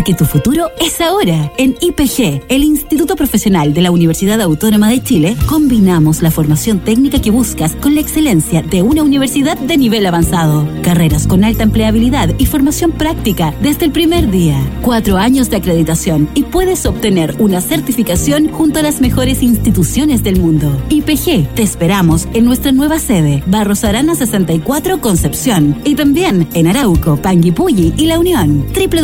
porque tu futuro es ahora. En IPG, el Instituto Profesional de la Universidad Autónoma de Chile, combinamos la formación técnica que buscas con la excelencia de una universidad de nivel avanzado. Carreras con alta empleabilidad y formación práctica desde el primer día. 4 años de acreditación y puedes obtener una certificación junto a las mejores instituciones del mundo. IPG, te esperamos en nuestra nueva sede, Barros Arana 64, Concepción, y también en Arauco, Panguipulli y La Unión.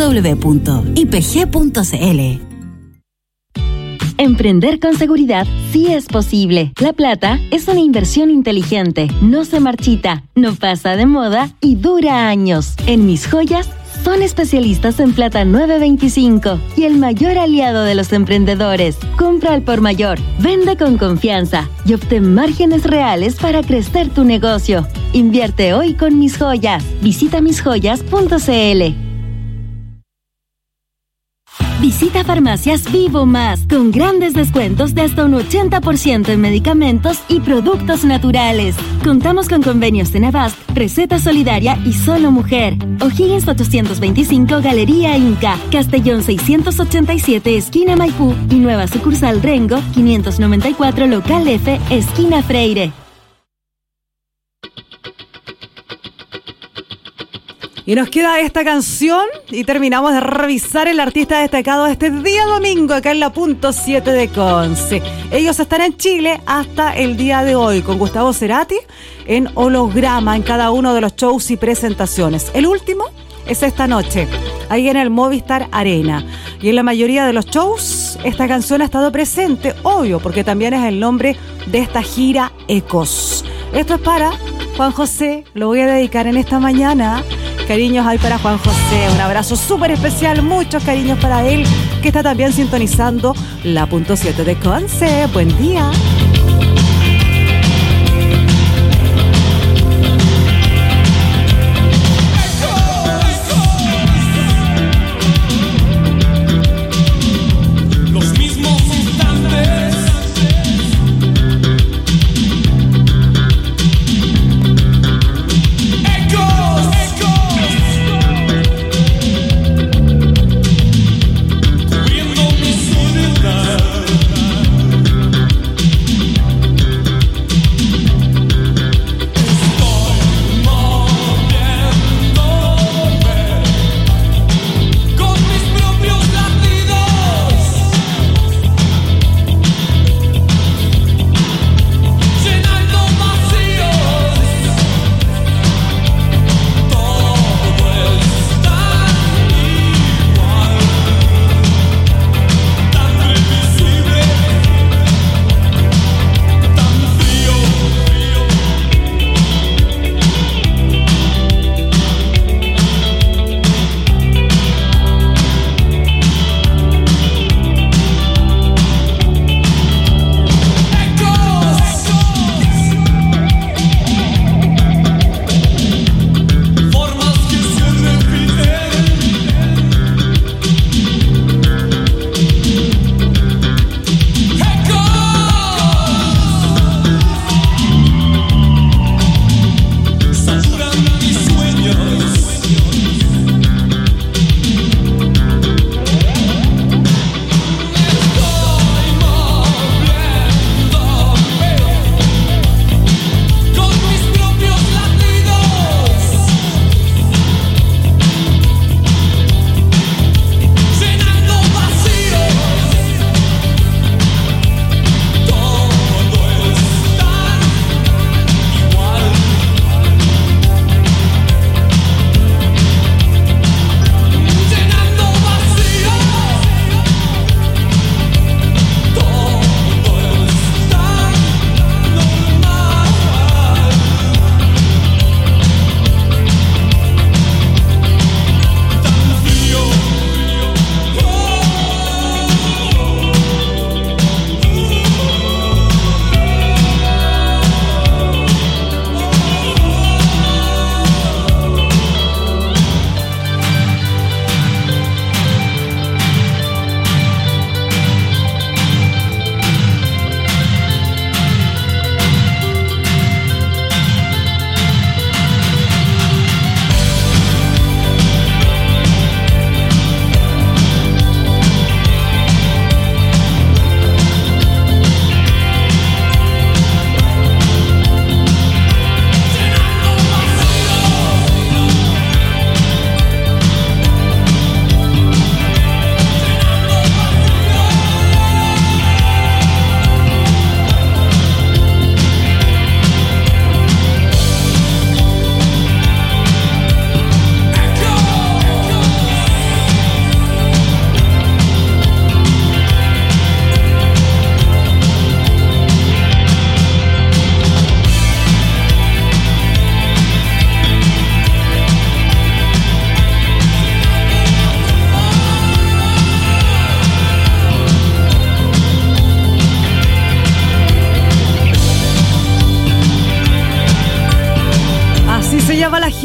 www.ipg.cl. Emprender con seguridad sí es posible. La plata es una inversión inteligente, no se marchita, no pasa de moda y dura años. En Mis Joyas son especialistas en plata 925 y el mayor aliado de los emprendedores. Compra al por mayor, vende con confianza y obtén márgenes reales para crecer tu negocio. Invierte hoy con Mis Joyas. Visita misjoyas.cl. Visita Farmacias Vivo Más con grandes descuentos de hasta un 80% en medicamentos y productos naturales. Contamos con convenios en Avast, Receta Solidaria y Solo Mujer. O'Higgins 825 Galería Inca, Castellón 687 esquina Maipú y nueva sucursal Rengo 594 Local F esquina Freire. Y nos queda esta canción y terminamos de revisar el artista destacado de este día domingo acá en la Punto 7 de Conce. Ellos están en Chile hasta el día de hoy con Gustavo Cerati en holograma en cada uno de los shows y presentaciones. El último es esta noche, ahí en el Movistar Arena. Y en la mayoría de los shows esta canción ha estado presente, obvio, porque también es el nombre de esta gira Ecos. Esto es para Juan José, lo voy a dedicar en esta mañana. Cariños hay para Juan José, un abrazo súper especial, muchos cariños para él, que está también sintonizando la Punto 7 de Conce. Buen día.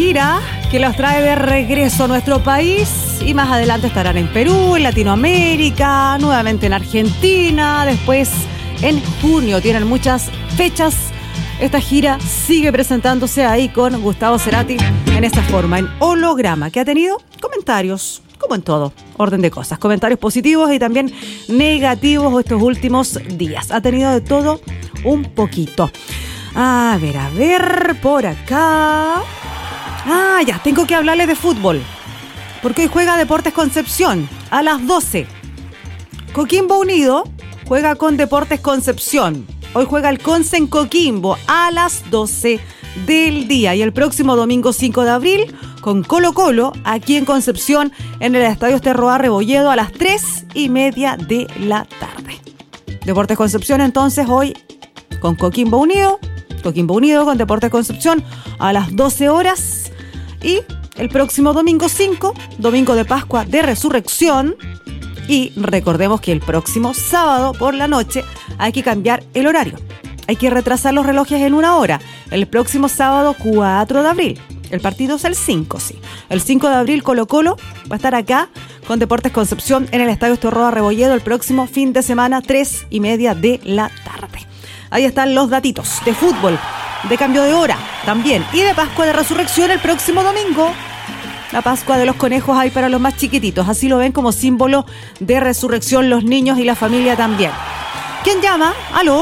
gira que los trae de regreso a nuestro país y más adelante estarán en Perú, en Latinoamérica, nuevamente en Argentina, después en junio. Tienen muchas fechas. Esta gira sigue presentándose ahí con Gustavo Cerati en esta forma, en holograma, que ha tenido comentarios, como en todo orden de cosas, comentarios positivos y también negativos estos últimos días. Ha tenido de todo un poquito. A ver, por acá. Ya, tengo que hablarles de fútbol, porque hoy juega Deportes Concepción a las 12. Coquimbo Unido juega con Deportes Concepción. Hoy juega el Conce en Coquimbo a las 12 del día. Y el próximo domingo 5 de abril con Colo Colo aquí en Concepción en el Estadio Esterroa Rebolledo a las 3:30 de la tarde. Deportes Concepción entonces hoy con Coquimbo Unido con Deportes Concepción a las 12 horas. Y el próximo domingo 5, domingo de Pascua de Resurrección. Y recordemos que el próximo sábado por la noche hay que cambiar el horario. Hay que retrasar los relojes en 1 hora. El próximo sábado 4 de abril. El partido es el 5, sí. El 5 de abril Colo Colo va a estar acá con Deportes Concepción en el Estadio Esterroa Rebolledo el próximo fin de semana, 3:30 de la tarde. Ahí están los datitos de fútbol, de cambio de hora también. Y de Pascua de Resurrección el próximo domingo. La Pascua de los conejos hay para los más chiquititos. Así lo ven como símbolo de resurrección los niños y la familia también. ¿Quién llama? ¿Aló?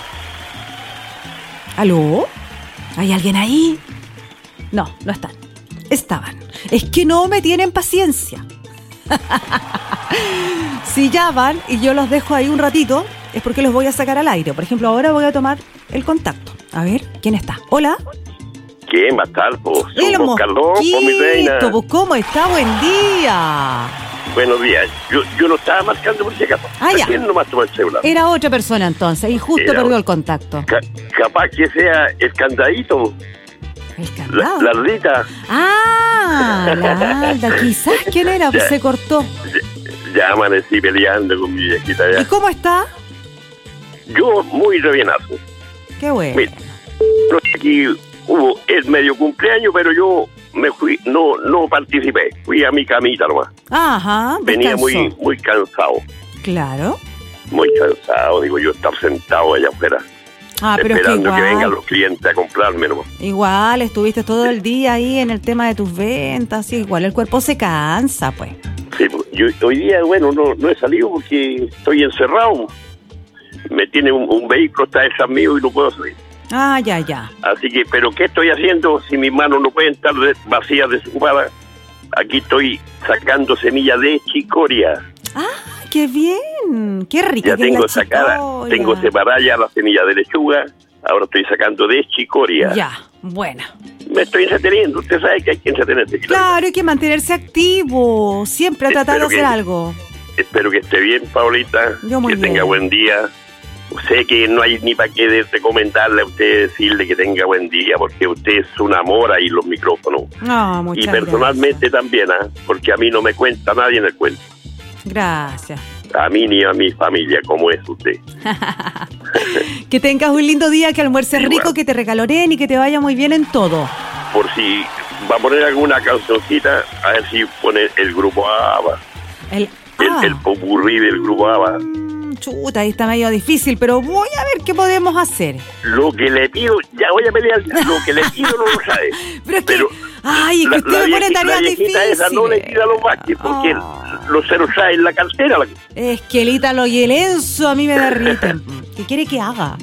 ¿Aló? ¿Hay alguien ahí? No, no están. Estaban. Es que no me tienen paciencia. Si llaman y yo los dejo ahí un ratito, es porque los voy a sacar al aire. Por ejemplo, ahora voy a tomar el contacto. A ver, ¿quién está? ¿Hola? ¿Quién va a estar? Pues el Moscardón, mi reina. ¿Cómo está? Buen día. Buenos días. Yo no estaba marcando por si acaso. Ya. ¿Quién nomás tomó el celular? Era otra persona entonces y justo perdió el contacto. Capaz que sea el candadito. ¿El candado? La Aldita. La Alda. Quizás quién era, pues se cortó. Ya amanecí peleando con mi viejita ya. ¿Y cómo está? Yo muy rebienazo. Qué bueno. Mira, aquí hubo el medio cumpleaños, pero yo me fui, no participé. Fui a mi camita nomás. Ajá. Venía Descansó. muy cansado. Claro. Muy cansado, digo yo, estar sentado allá afuera. Pero esperando es que vengan los clientes a comprarme nomás. Igual, estuviste todo el día ahí en el tema de tus ventas. Igual el cuerpo se cansa, pues. Sí, yo hoy día, bueno, no he salido porque estoy encerrado. Me tiene un vehículo, está detrás mío y no puedo salir. Ya. Así que, ¿pero qué estoy haciendo si mis manos no pueden estar vacías, desocupadas? Aquí estoy sacando semillas de chicoria. ¡Qué bien! ¡Qué rica! Ya tengo sacada, tengo separada ya la semilla de lechuga, ahora estoy sacando de chicoria. Ya, bueno. Me estoy entreteniendo, usted sabe que hay que entretenerse. Claro, hay que mantenerse activo, siempre tratar de hacer algo. Espero que esté bien, Paulita, Yo muy que bien. tenga buen día. Sé que no hay ni para qué recomendarle a usted, decirle que tenga buen día, porque usted es un amor ahí los micrófonos. No, muchas y personalmente también, porque a mí no me cuenta nadie en el cuento. Gracias. A mí ni a mi familia, como es usted. Que tengas un lindo día, que almuerces Igual. rico, que te regaloren y que te vaya muy bien en todo. Por si va a poner alguna cancioncita, a ver si pone el grupo ABBA. El popurrí del grupo ABBA. Chuta, ahí está medio difícil, pero voy a ver qué podemos hacer. Lo que le pido, ya voy a pelear, lo que le pido no lo sabe. Pero es que, es que usted me pone tareas difíciles. Esa no le tira los baches, porque se los trae en la cartera. Es que el Ítalo y el Enzo a mí me derriten. ¿Qué quiere que haga?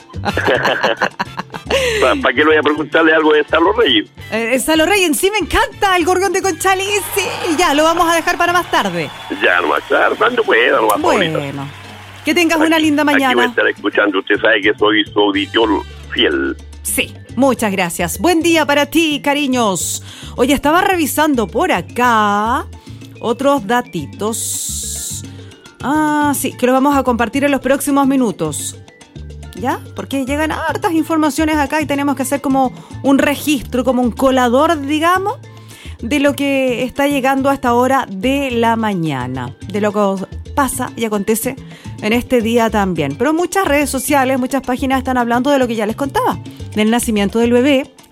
¿Para qué le voy a preguntarle algo de Salo Reyes? Salo Reyes, sí me encanta el gorrión de Conchalí, sí. Ya, lo vamos a dejar para más tarde. Ya, nomás, claro, cuando pueda, nomás, Bueno, Paulita. que tengas una linda mañana. Aquí voy a estar escuchando, usted sabe que soy su auditor fiel. Sí, muchas gracias. Buen día para ti, cariños. Oye, estaba revisando por acá otros datitos. Sí, que lo vamos a compartir en los próximos minutos. ¿Ya? Porque llegan hartas informaciones acá y tenemos que hacer como un registro, como un colador, digamos, de lo que está llegando a esta hora de la mañana, de lo que pasa y acontece en este día también. Pero muchas redes sociales, muchas páginas están hablando de lo que ya les contaba, del nacimiento del bebé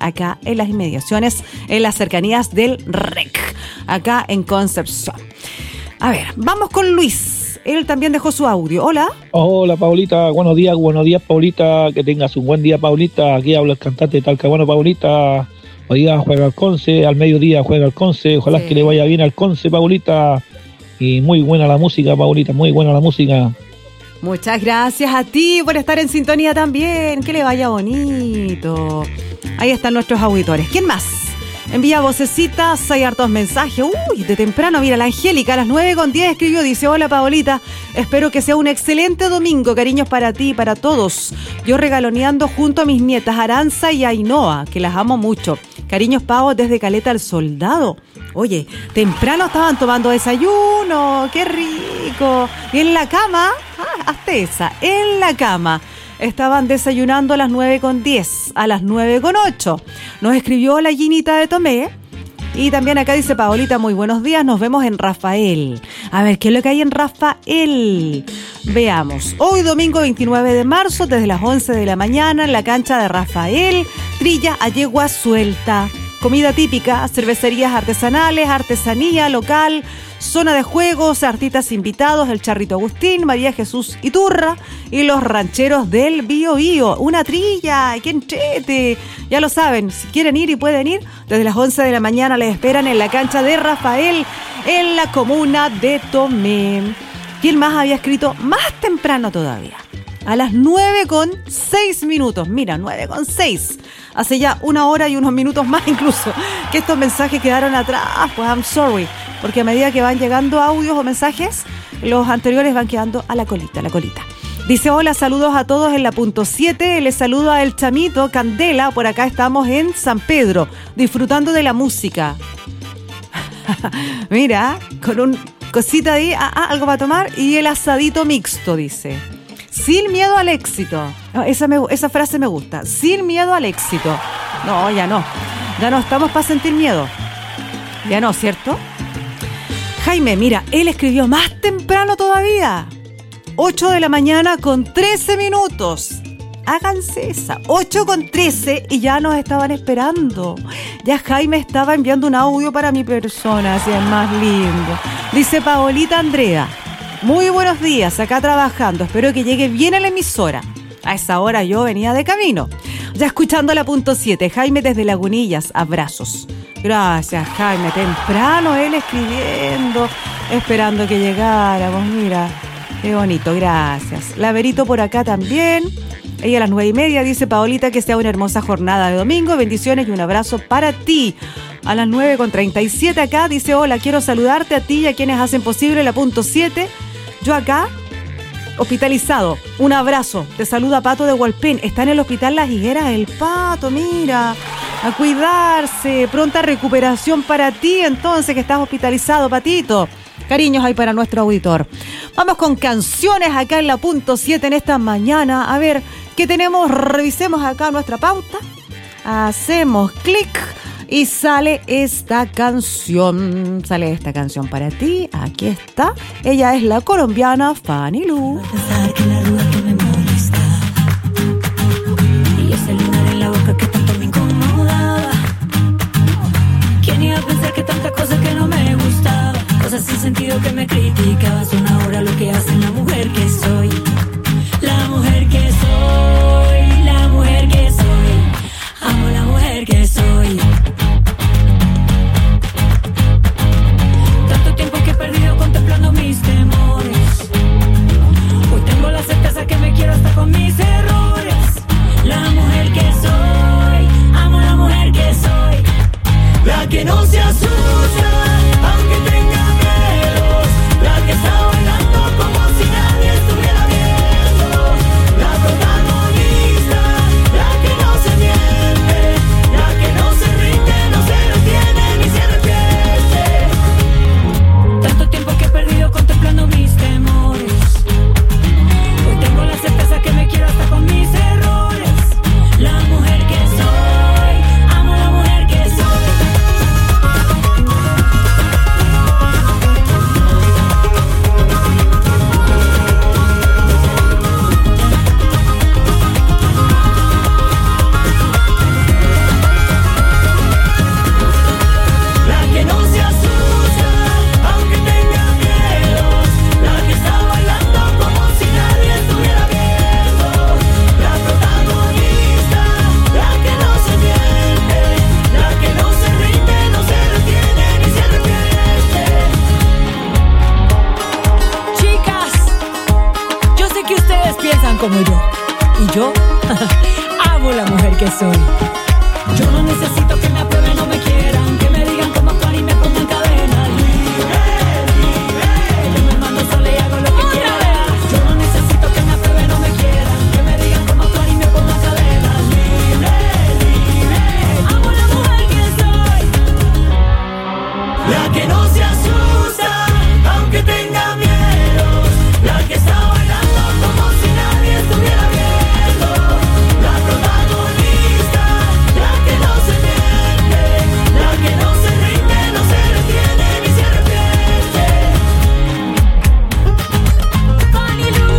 acá en las inmediaciones, en las cercanías del REC, acá en Concepción. A ver, vamos con Luis. Él también dejó su audio. Hola. Hola, Paulita. Buenos días, Paulita. Que tengas un buen día, Paulita. Aquí habla el cantante de Talcahuano, Paulita. Hoy día juega al Conce, al mediodía juega al Conce. Ojalá que le vaya bien al Conce, Paulita. Y muy buena la música, Paulita, muy buena la música. Muchas gracias a ti por estar en sintonía también. Que le vaya bonito. Ahí están nuestros auditores. ¿Quién más? Envía vocecitas, hay hartos mensajes. Uy, de temprano, mira, la Angélica a las 9:10 escribió, dice: hola, Paolita, espero que sea un excelente domingo, cariños para ti y para todos. Yo regaloneando junto a mis nietas Aranza y Ainhoa, que las amo mucho. Cariños, Pao, desde Caleta al Soldado. Oye, temprano estaban tomando desayuno, qué rico. Y en la cama, hazte esa, en la cama. Estaban desayunando a las 9:10, a las 9:08. Nos escribió la Ginita de Tomé. Y también acá dice: Paolita, muy buenos días, nos vemos en Rafael. A ver, ¿qué es lo que hay en Rafael? Veamos. Hoy domingo 29 de marzo, desde las 11 de la mañana, en la cancha de Rafael, trilla a yegua suelta. Comida típica, cervecerías artesanales, artesanía local, zona de juegos, artistas invitados, el Charrito Agustín, María Jesús Iturra y los rancheros del Bío Bío. Una trilla, ¡qué entrete! Ya lo saben, si quieren ir y pueden ir, desde las 11 de la mañana les esperan en la cancha de Rafael, en la comuna de Tomé. ¿Quién más había escrito más temprano todavía? A las 9:06. Mira, 9:06. Hace ya 1 hora y unos minutos más incluso que estos mensajes quedaron atrás. Pues I'm sorry, porque a medida que van llegando audios o mensajes, los anteriores van quedando a la colita. Dice: hola, saludos a todos en la punto 7. Les saludo a El Chamito Candela. Por acá estamos en San Pedro, disfrutando de la música. Mira, con un cosita ahí, algo para tomar y el asadito mixto, dice. Sin miedo al éxito. Esa frase me gusta. Sin miedo al éxito. No, ya no. Ya no estamos para sentir miedo. Ya no, ¿cierto? Jaime, mira, él escribió más temprano todavía. 8 de la mañana con 13 minutos. Háganse esa. 8:13 y ya nos estaban esperando. Ya Jaime estaba enviando un audio para mi persona. Así es más lindo. Dice: Paolita Andrea, muy buenos días, acá trabajando. Espero que llegue bien a la emisora. A esa hora yo venía de camino. Ya escuchando la punto 7. Jaime desde Lagunillas, abrazos. Gracias, Jaime. Temprano él escribiendo, esperando que llegáramos. Mira, qué bonito, gracias. Laverito por acá también. Ella a las 9:30 dice: Paolita, que sea una hermosa jornada de domingo. Bendiciones y un abrazo para ti. A las 9:37 acá dice: hola, quiero saludarte a ti y a quienes hacen posible la punto 7. Yo acá, hospitalizado. Un abrazo. Te saluda Pato de Hualpén. Está en el hospital Las Higueras el Pato, mira. A cuidarse. Pronta recuperación para ti, entonces, que estás hospitalizado, Patito. Cariños ahí para nuestro auditor. Vamos con canciones acá en la punto 7 en esta mañana. A ver, ¿qué tenemos? Revisemos acá nuestra pauta. Hacemos clic. Y sale esta canción para ti. Aquí está. Ella es la colombiana Fanny Lu. Pensar que la arruga que me molesta y ese lunar en la boca que tanto me incomodaba. ¿Quién iba a pensar que tanta cosa que no me gustaba? Cosas sin sentido que me criticaba. Son ahora lo que hace la mujer que soy. La mujer que soy. La mujer que soy. Amo la mujer que soy. Perdido contemplando mis temores. Hoy tengo la certeza que me quiero hasta con mis errores. La mujer que soy, amo la mujer que soy. La que no se asusta, aunque tenga miedos. La que está bailando como si nada. ustedes piensan como yo. Y yo amo la mujer que soy. Yo no necesito que me aprueben o me quieran, que me digan cómo actuar y me pongan cadena. Yo me mando sola y hago lo que quiera. Yo no necesito que me aprueben o me quieran, que me digan cómo actuar y me pongan cadena. Amo la mujer que soy, la que no se asusta aunque tenga miedo, la que está bailando como si nadie estuviera viendo, la protagonista, la que no se miente, la que no se rinde, no se detiene ni se arrepiente. Fanny Lu.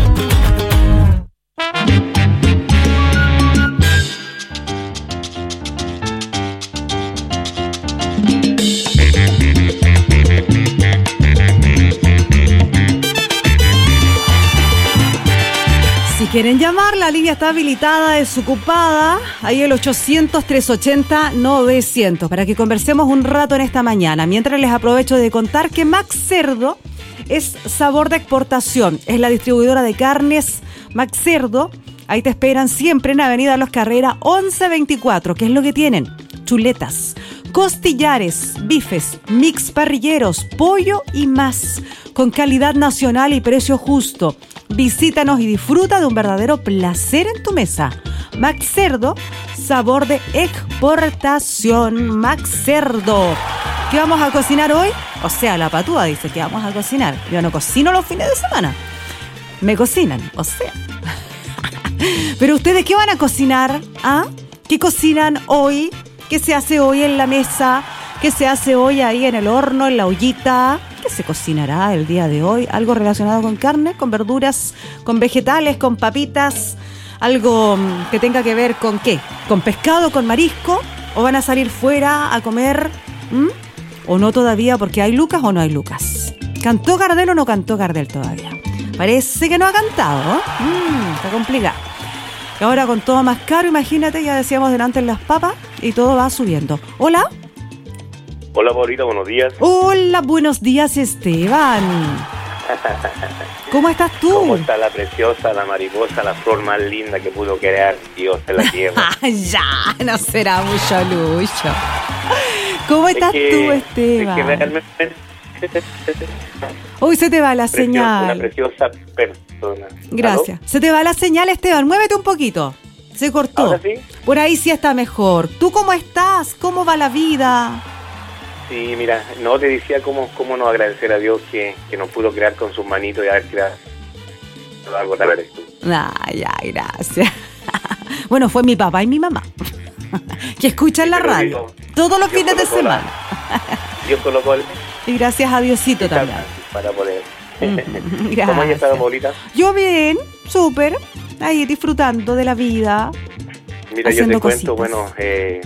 Si quieren llamar, la línea está habilitada, desocupada. Ahí el 800-380-900 para que conversemos un rato en esta mañana. Mientras les aprovecho de contar que Max Cerdo es sabor de exportación. Es la distribuidora de carnes Max Cerdo. Ahí te esperan siempre en Avenida Los Carrera 1124. ¿Qué es lo que tienen? Chuletas, costillares, bifes, mix parrilleros, pollo y más. Con calidad nacional y precio justo. Visítanos y disfruta de un verdadero placer en tu mesa. Max Cerdo, sabor de exportación. Max Cerdo. ¿Qué vamos a cocinar hoy? O sea, la patúa dice que vamos a cocinar. Yo no cocino los fines de semana. Me cocinan, o sea. Pero ustedes, ¿qué van a cocinar? ¿Ah? ¿Qué cocinan hoy? ¿Qué se hace hoy en la mesa? ¿Qué se hace hoy ahí en el horno, en la ollita? ¿Qué se cocinará el día de hoy? ¿Algo relacionado con carne, con verduras, con vegetales, con papitas? ¿Algo que tenga que ver con qué? ¿Con pescado, con marisco? ¿O van a salir fuera a comer? ¿O no todavía porque hay lucas o no hay lucas? ¿Cantó Gardel o no cantó Gardel todavía? Parece que no ha cantado, ¿eh? Está complicado. Y ahora con todo más caro, imagínate, ya decíamos delante en las papas y todo va subiendo. ¿Hola? Hola, Paulita, buenos días. Hola, buenos días, Esteban. ¿Cómo estás tú? ¿Cómo está la preciosa, la mariposa, la flor más linda que pudo crear Dios en la tierra? Ya, no será mucho lucho. ¿Cómo estás tú, Esteban? Es que realmente... Uy, se te va la señal. Una preciosa persona. Gracias. ¿Aló? Se te va la señal, Esteban. Muévete un poquito. Se cortó. ¿Ahora sí? Por ahí sí está mejor. ¿Tú cómo estás? ¿Cómo va la vida? Sí, mira, no te decía cómo no agradecer a Dios que nos pudo crear con sus manitos y haber creado algo tal eres tú. Ay, gracias. Bueno, fue mi papá y mi mamá que escuchan la radio todos los fines de semana. Dios colocó el... Y gracias a Diosito también. Para poder. Gracias. ¿Cómo has estado, Paulita? Yo bien, súper. Ahí disfrutando de la vida. Mira, yo te cuento, bueno, he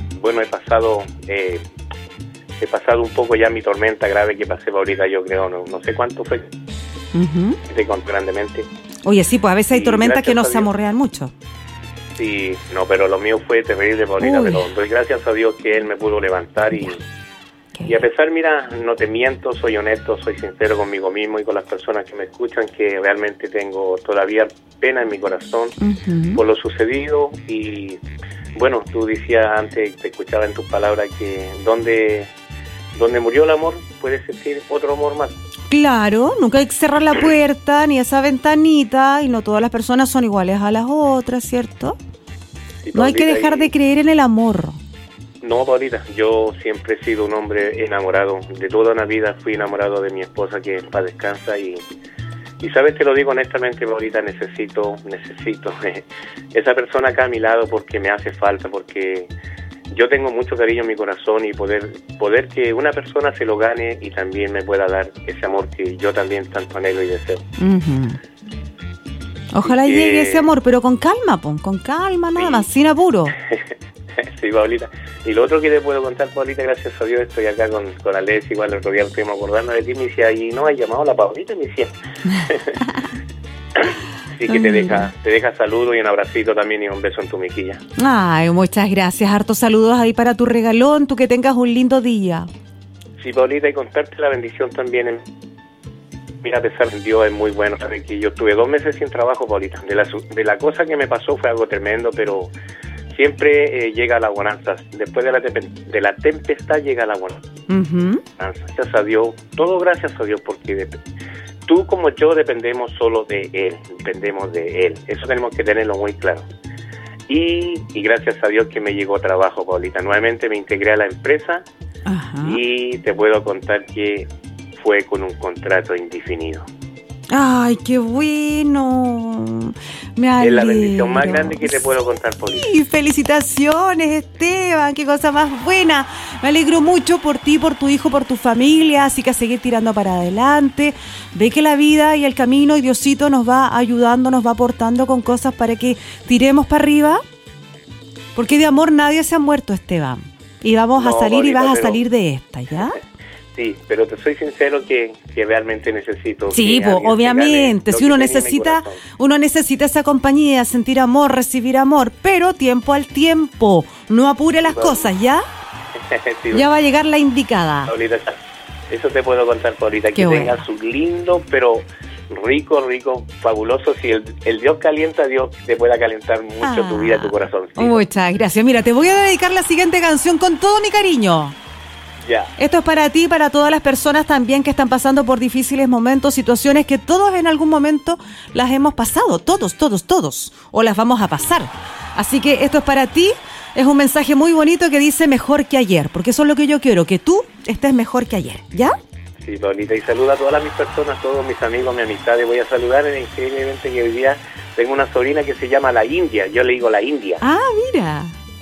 pasado un poco ya mi tormenta grave que pasé, Paulita, yo creo, no sé cuánto fue. Te conté grandemente. Oye, sí, pues a veces hay tormentas que no se amorrean mucho. Sí, no, pero lo mío fue terrible, Paulita, pero doy gracias a Dios que Él me pudo levantar y a pesar, mira, no te miento, soy honesto, soy sincero conmigo mismo y con las personas que me escuchan, que realmente tengo todavía pena en mi corazón por lo sucedido. Y bueno, tú decías antes, te escuchaba en tus palabras, que donde murió el amor puede existir otro amor más. Claro, nunca hay que cerrar la puerta ni esa ventanita, y no todas las personas son iguales a las otras, ¿cierto? Sí, no hay que dejar de creer en el amor. No, Paulita, yo siempre he sido un hombre enamorado. De toda una vida fui enamorado de mi esposa, que en paz descansa, y sabes, te lo digo honestamente, Paulita, necesito esa persona acá a mi lado, porque me hace falta, porque yo tengo mucho cariño en mi corazón, y poder que una persona se lo gane y también me pueda dar ese amor que yo también tanto anhelo y deseo. Ojalá llegue ese amor, pero con calma, con calma nada más, sin apuro. Sí, Paulita. Y lo otro que te puedo contar, Paulita, gracias a Dios, estoy acá con Alex, igual el otro día estuvimos acordando de ti, me decía, y no has llamado a la Paulita, me decía. Así que te deja saludos y un abracito también y un beso en tu mejilla. Ay, muchas gracias, hartos saludos ahí para tu regalón, tú que tengas un lindo día. Sí, Paulita, y contarte la bendición también Mira, a pesar de Dios es muy bueno. Sabes que yo estuve 2 meses sin trabajo, Paulita. De la cosa que me pasó fue algo tremendo, pero siempre llega la bonanza. Después de la tempestad llega la bonanza. Gracias a Dios, todo gracias a Dios, porque tú como yo dependemos solo de Él, dependemos de Él. Eso tenemos que tenerlo muy claro. Y gracias a Dios que me llegó trabajo, Paulita. Nuevamente me integré a la empresa. Y te puedo contar que fue con un contrato indefinido. ¡Ay, qué bueno! Me alegro. Es la bendición más grande que te puedo contar, Paulita. Sí, felicitaciones, Esteban, qué cosa más buena. Me alegro mucho por ti, por tu hijo, por tu familia, así que a seguir tirando para adelante. Ve que la vida y el camino y Diosito nos va ayudando, nos va aportando con cosas para que tiremos para arriba. Porque de amor nadie se ha muerto, Esteban. Y vamos a salir, Paulita, y vas a salir de esta, ¿ya? Sí, pero te soy sincero que realmente necesito. Sí, pues, obviamente, si uno necesita esa compañía, sentir amor, recibir amor, pero tiempo al tiempo, no apure las cosas, ¿ya? Sí, ya va a llegar la indicada. Paulita, eso te puedo contar, Paulita, que tengas un lindo, pero rico, fabuloso. Si el Dios calienta, Dios te pueda calentar mucho tu vida, tu corazón. ¿Sí? Muchas gracias. Mira, te voy a dedicar la siguiente canción con todo mi cariño. Ya. Esto es para ti y para todas las personas también que están pasando por difíciles momentos, situaciones que todos en algún momento las hemos pasado, todos, o las vamos a pasar. Así que esto es para ti, es un mensaje muy bonito que dice mejor que ayer, porque eso es lo que yo quiero, que tú estés mejor que ayer, ¿ya? Sí, Paulita, y saluda a todas mis personas, todos mis amigos, mis amistades. Voy a saludar increíblemente que hoy día tengo una sobrina que se llama La India, yo le digo La India. Ah, mira.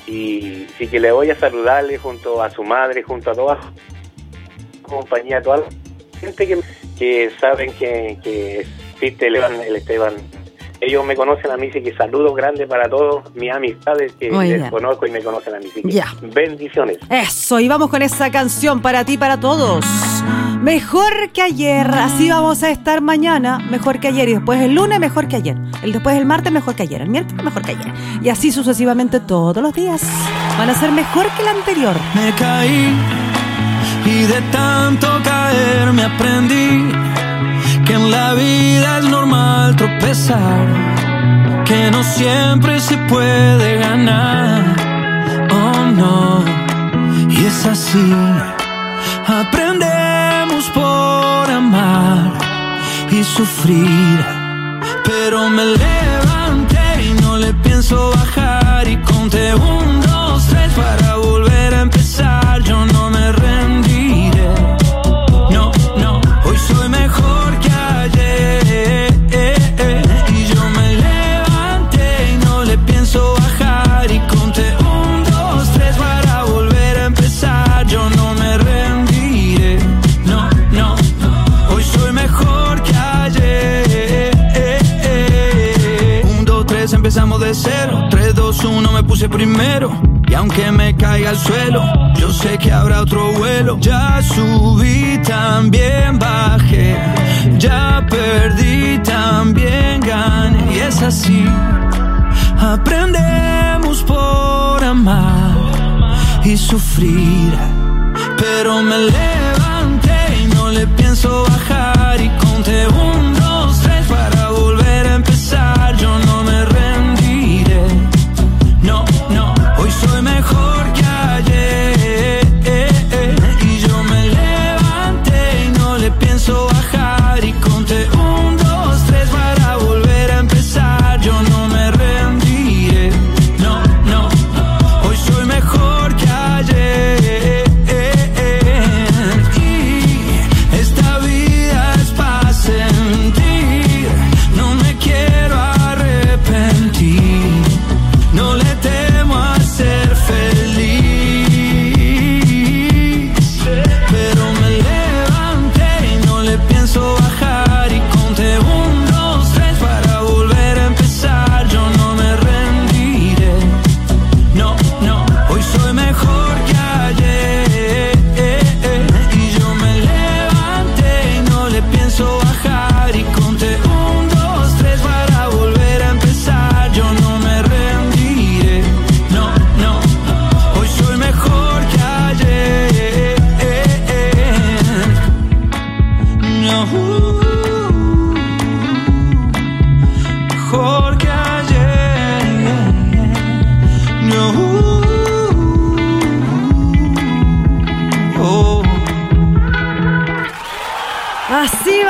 Y sí que le voy a saludarle junto a su madre, junto a toda compañía, a toda la gente que saben que existe el Esteban. Ellos me conocen a mí, sí que saludos grandes para todos mis amistades que les conozco y me conocen a mí. Sí que bendiciones. Eso, y vamos con esa canción para ti, para todos. Mejor que ayer, así vamos a estar mañana, mejor que ayer, y después el lunes mejor que ayer, después el martes mejor que ayer, el miércoles mejor que ayer, y así sucesivamente todos los días van a ser mejor que el anterior. Me caí y de tanto caer me aprendí que en la vida es normal tropezar, que no siempre se puede ganar, oh no, y es así. Aprendemos por amar y sufrir, pero me levanté y no le pienso bajar, y conté 1, 2, 3 para volver a empezar. Yo no me rendiré, no, hoy soy mejor que ayer, y yo me levanté y no le pienso bajar, y conté 1, 2, 3 para volver a empezar. Yo no me rendiré, no, hoy soy mejor que ayer. 1, 2, 3 empezamos de cero, 3, 2, 1 me puse primero, y aunque me caiga al suelo, yo sé que habrá otro vuelo. Ya subí, también bajé, ya perdí, también gané, y es así. Aprendemos por amar y sufrir, pero me levanté y no le pienso bajar, y conté 1, 2, 3 para volver a empezar. Yo no me rendiré, no, hoy soy mejor que ayer, y yo me levanté y no le pienso bajar, y conté 1, 2, 3 para volver a empezar. Yo no me rendiré, no, hoy soy mejor que ayer, y esta vida es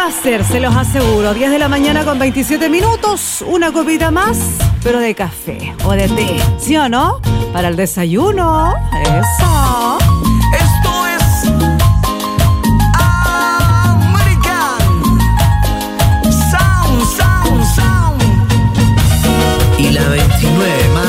va a ser, se los aseguro. 10 de la mañana con 27 minutos, una copita más, pero de café o de té, ¿sí o no? Para el desayuno, eso. Esto es American Sound. Y la 29 más.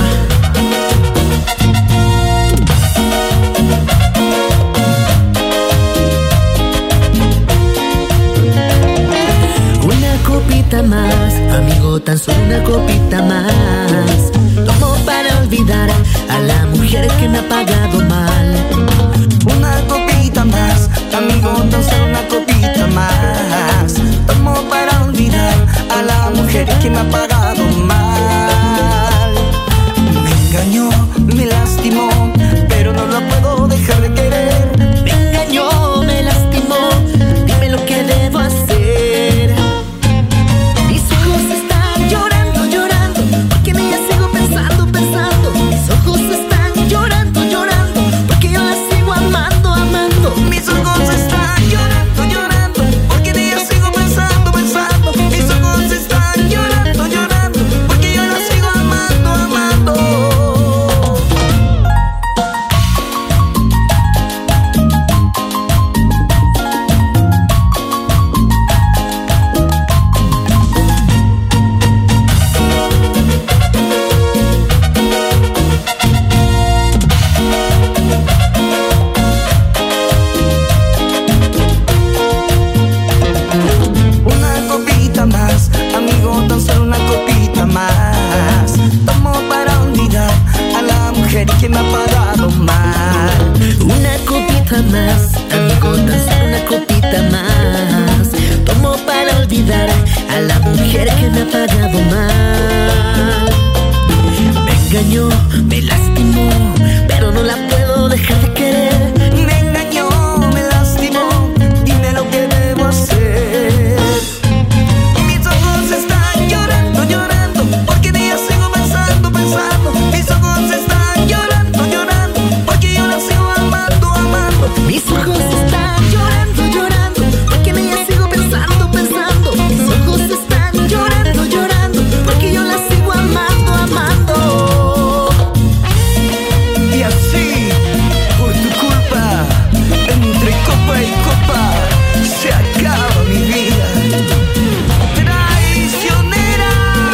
Más, amigo, tan solo una copita más. Tomo para olvidar a la mujer que me ha pagado mal. Una copita más, amigo, tan solo una copita más. Tomo para olvidar a la mujer que me ha pagado mal. Me engañó, me lastimó, pero no la puedo dejar de querer. Me engañó, me lastimó, dime lo que debo hacer. Mis ojos están llorando, llorando, porque yo la sigo amando, amando. Mis ojos están llorando, llorando, porque en ella sigo pensando, pensando. Mis ojos están llorando, llorando, porque yo la sigo amando, amando. Que me ha pagado mal. Una copita más, amigo, tan solo una copita más. Tomo para olvidar a la mujer que me ha pagado mal. Me engañó, me lastimó, pero no la puedo dejar de querer. Me engañó, me lastimó, dime lo que debo hacer. Mis ojos están llorando, llorando, porque en ella sigo pensando, pensando. Mis ojos están llorando, llorando, porque yo la sigo amando, amando. Mis ojos están llorando, llorando, porque en ella sigo pensando, pensando. Mis ojos están llorando, llorando, porque yo la sigo amando, amando. Y así, por tu culpa, entre copa y copa, se acaba mi vida. Traicionera.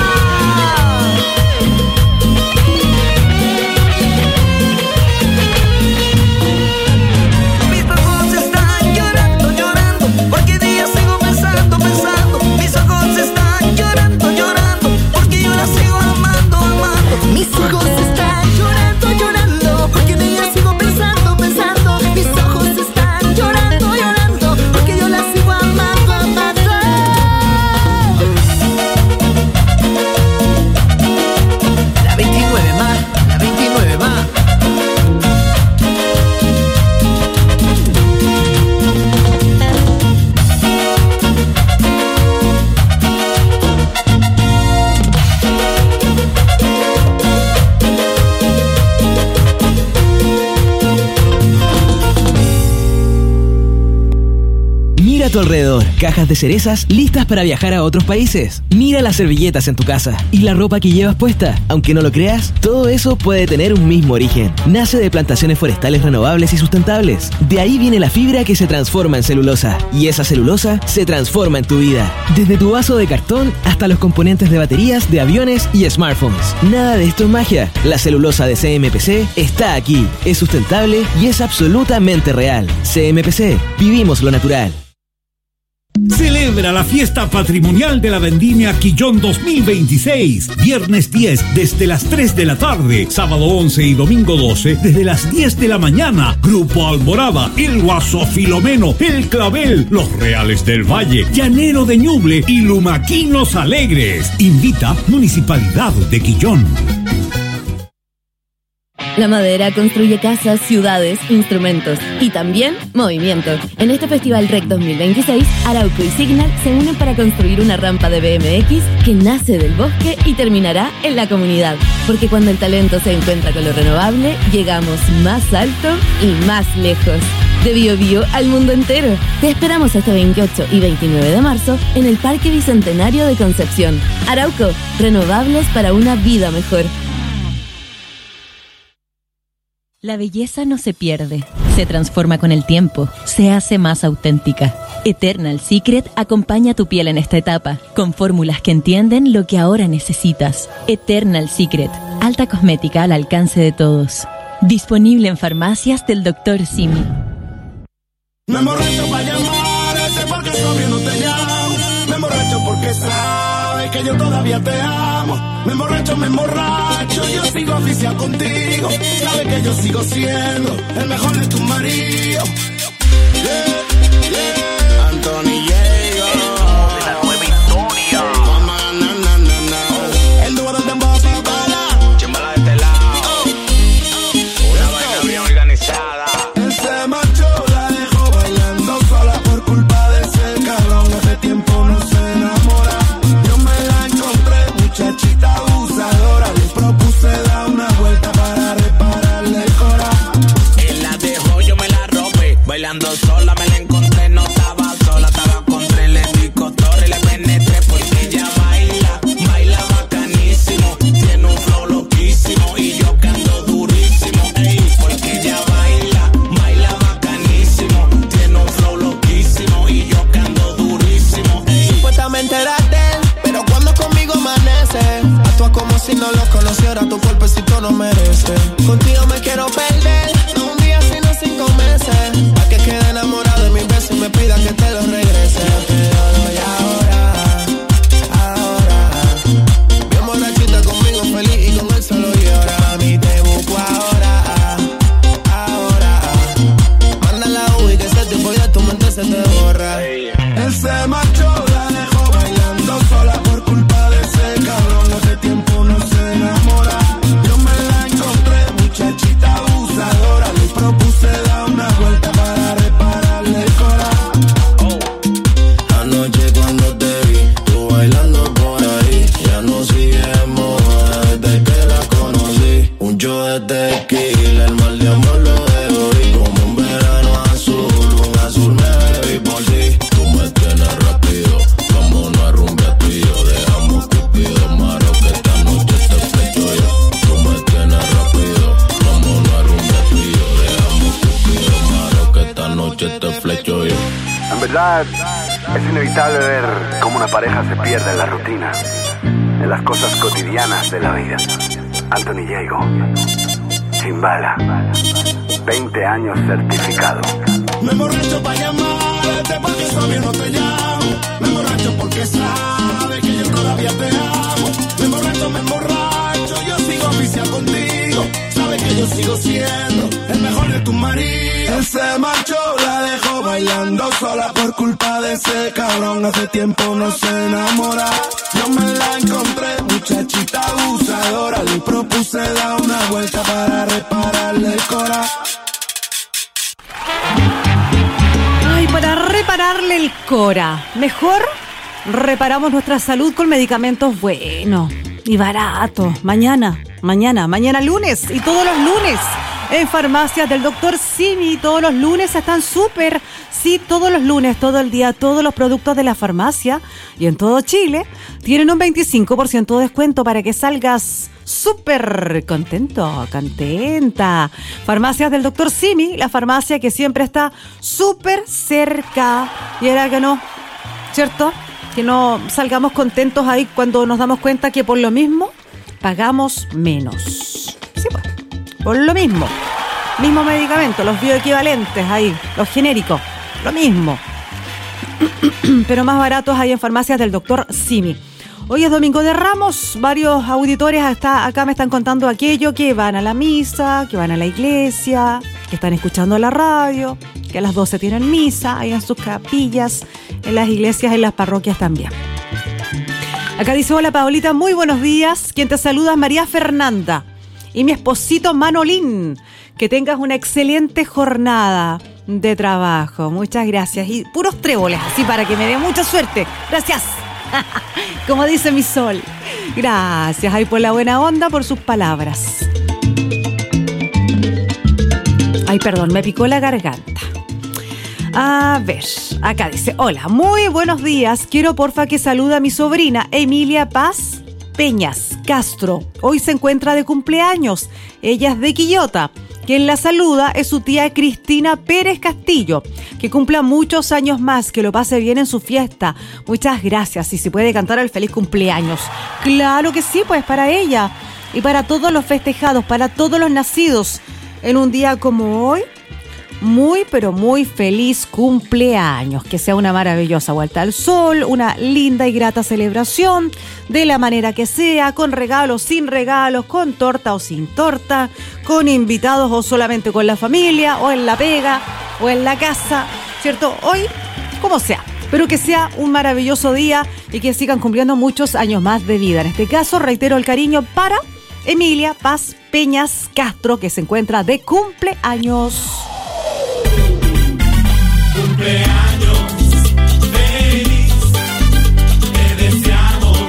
Mis ojos están llorando, llorando, porque en ella sigo pensando, pensando. Mis ojos están llorando, llorando, porque yo la sigo amando, amando. Mis ojos están llorando, llorando, porque en ella sigo pensando, pensando. Mis ojos están llorando, llorando, porque yo la sigo amando, amando. La 29 más, la 29 más. Mira a tu alrededor, cajas de cerezas listas para viajar a otros países. Mira las servilletas en tu casa y la ropa que llevas puesta. Aunque no lo creas, todo eso puede tener un mismo origen. Nace de plantaciones forestales renovables y sustentables. De ahí viene la fibra que se transforma en celulosa. Y esa celulosa se transforma en tu vida. Desde tu vaso de cartón hasta los componentes de baterías de aviones y smartphones. Nada de esto es magia. La celulosa de CMPC está aquí. Es sustentable y es absolutamente real. CMPC. Vivimos lo natural. Celebra la fiesta patrimonial de la Vendimia Quillón 2026. Viernes 10 desde las 3 de la tarde. Sábado 11 y domingo 12 desde las 10 de la mañana. Grupo Alborada, El Guaso Filomeno, El Clavel, Los Reales del Valle, Llanero de Ñuble y Lumaquinos Alegres. Invita Municipalidad de Quillón. La madera construye casas, ciudades, instrumentos y también movimiento. En este Festival REC 2026, Arauco y Signal se unen para construir una rampa de BMX que nace del bosque y terminará en la comunidad. Porque cuando el talento se encuentra con lo renovable, llegamos más alto y más lejos. De Biobío al mundo entero. Te esperamos este 28 y 29 de marzo en el Parque Bicentenario de Concepción. Arauco, renovables para una vida mejor. La belleza no se pierde, se transforma con el tiempo, se hace más auténtica. Eternal Secret acompaña tu piel en esta etapa, con fórmulas que entienden lo que ahora necesitas. Eternal Secret, alta cosmética al alcance de todos. Disponible en farmacias del Dr. Simi. Me emborracho pa' llamarte porque sobrio no te llamo. Me emborracho porque sabes que yo todavía te amo. Me emborracho, yo sigo oficial contigo. Sabes que yo sigo siendo el mejor de tu marido. Anthony Diego, de la nueva historia. El dúo del tembo para Chimbala de este lado. Una vaina bien organizada. Él se marchó, la dejó bailando sola por culpa de ese cabrón. Hace tiempo no se enamora. Yo me la encontré, muchachita abusadora. Le propuse dar una vuelta para repararle el cora. Él la dejó, yo me la robé. Bailando sola me la encontré, no estaba sola, estaba con tres, le di cotorre, le penetré porque ella baila bacanísimo, tiene un flow loquísimo y yo canto durísimo, ey, porque ella baila bacanísimo, tiene un flow loquísimo y yo canto durísimo, ey. Supuestamente eras de él, pero cuando conmigo amanece, actúa como si no lo conociera, tu cuerpecito no merece, contigo me quiero perder, no un día sino 5 meses. Queda enamorado de mi beso y me pida que te lo regrese. Yo te doy ahora. Bien borrachita conmigo feliz y con él solo llora. A mí te busco ahora. Manda la U y que se te vaya, tu mente se te borra. Él se marchó, la dejó bailando sola por culpa de ese cabrón. Hace tiempo no se enamora. Yo me la encontré, muchachita abusadora. Le propuse dar una vuelta para repararle el cora. Anoche cuando te vi, tú bailando por ahí, ya no sigue en moda desde que la conocí. Un show de tequila, el mal de amor lo dejo y como un verano azul me bebí por ti. Tú me tienes rápido, vámonos a rumbear tú y yo. Dejamos Cupido Maro que esta noche te flecho yo. Tú me tienes rápido, vámonos a rumbear tú y yo. Dejamos Cupido Maro que esta noche te flecho yo. En verdad, es inevitable ver cómo una pareja se pierde en la rutina, en las cosas cotidianas de la vida. Anthony Diego, Chimbala, 20 años certificado. Me emborracho pa' llamarte porque sobrio no te llamo. Me emborracho porque sabes que yo todavía te amo. Me emborracho, yo sigo oficial contigo. Sabes que yo sigo siendo el mejor de tu marido. Él se marchó, la dejó bailando sola por culpa de ese cabrón. Hace tiempo no se enamora. Yo me la encontré, muchachita abusadora. Le propuse dar una vuelta para repararle el cora. Ay, para repararle el cora. Mejor reparamos nuestra salud con medicamentos buenos y baratos. Mañana lunes y todos los lunes en farmacias del Dr. Simi. Todos los lunes están súper. Sí, todos los lunes, todo el día, todos los productos de la farmacia y en todo Chile tienen un 25% de descuento para que salgas súper contento, contenta. Farmacias del Dr. Simi, la farmacia que siempre está súper cerca. Y era que no, ¿cierto? Que no salgamos contentos ahí cuando nos damos cuenta que por lo mismo pagamos menos. Sí, pues, por lo mismo. Mismo medicamento, los bioequivalentes ahí, los genéricos, lo mismo. Pero más baratos hay en farmacias del Dr. Simi. Hoy es Domingo de Ramos, varios auditores acá me están contando aquello, que van a la misa, que van a la iglesia, que están escuchando la radio, que a las 12 tienen misa, ahí en sus capillas, en las iglesias, en las parroquias también. Acá dice, hola Paolita, muy buenos días, quien te saluda es María Fernanda y mi esposito Manolín, que tengas una excelente jornada de trabajo, muchas gracias, y puros tréboles, así para que me dé mucha suerte, gracias. Como dice mi sol. Gracias ahí por la buena onda, por sus palabras. Ay, perdón, me picó la garganta. A ver, acá dice, hola, muy buenos días. Quiero porfa que saluda a mi sobrina Emilia Paz Peñas Castro. Hoy se encuentra de cumpleaños. Ella es de Quillota. Quien la saluda es su tía Cristina Pérez Castillo. Que cumpla muchos años más, que lo pase bien en su fiesta. Muchas gracias. Y si puede cantar el feliz cumpleaños. Claro que sí, pues para ella. Y para todos los festejados, para todos los nacidos en un día como hoy. Muy, pero muy feliz cumpleaños. Que sea una maravillosa vuelta al sol, una linda y grata celebración, de la manera que sea, con regalos, sin regalos, con torta o sin torta, con invitados o solamente con la familia, o en la pega, o en la casa, ¿cierto? Hoy, como sea. Pero que sea un maravilloso día y que sigan cumpliendo muchos años más de vida. En este caso, reitero el cariño para Emilia Paz Peñas Castro, que se encuentra de cumpleaños. Cumpleaños feliz, te deseamos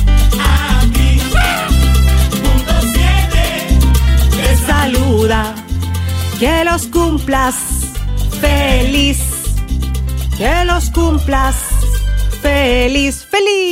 aquí. Punto 7 te saluda, que los cumplas feliz, que los cumplas feliz,